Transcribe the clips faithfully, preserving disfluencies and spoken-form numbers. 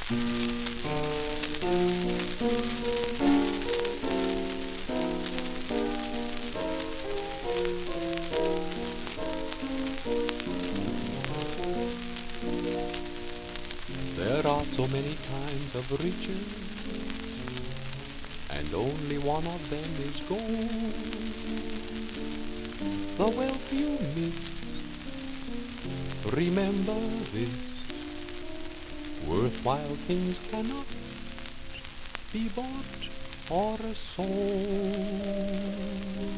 There are so many kinds of riches, and only one of them is gold. The wealth you miss, remember this: worthwhile things cannot be bought or sold.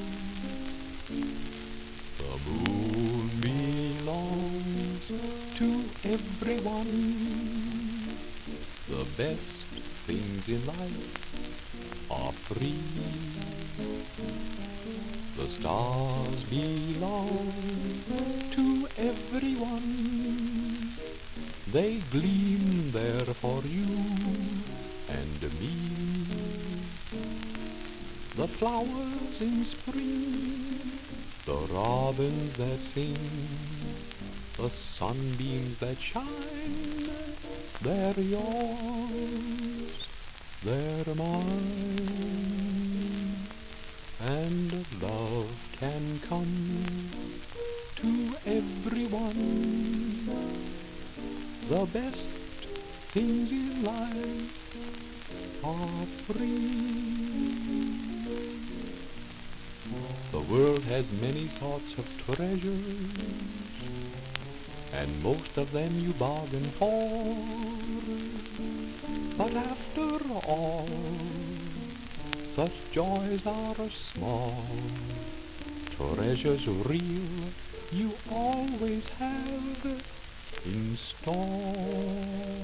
The moon belongs to everyone. The best things in life are free. The stars belong to everyone. They gleam there for you and me. The flowers in spring, the robins that sing, the sunbeams that shine, they're yours, they're mine. And love can come to everyone. The best things in life are free. The world has many sorts of treasures, and most of them you bargain for. But after all, such joys are small. Treasures real you always have in store.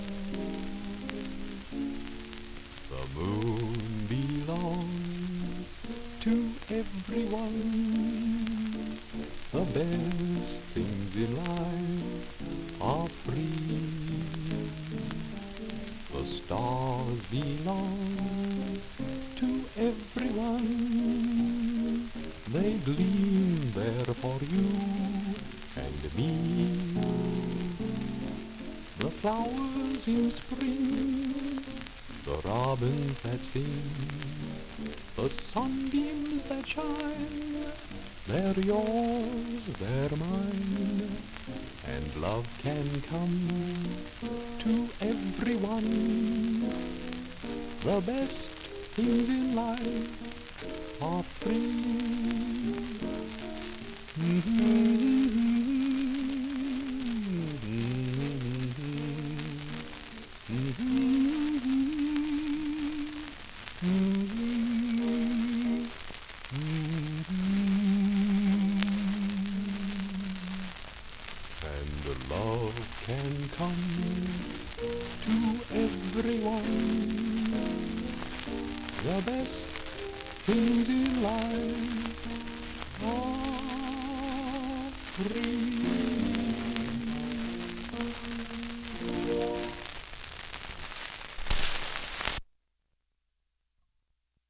The moon belongs to everyone. The best things in life are free. The stars belong to everyone. They gleam there for you and me. The flowers in spring, the robins that sing, the sunbeams that shine, they're yours, they're mine. And love can come to everyone. The best things in life are free. Mm-hmm. And love can come to everyone. The best things in life are free.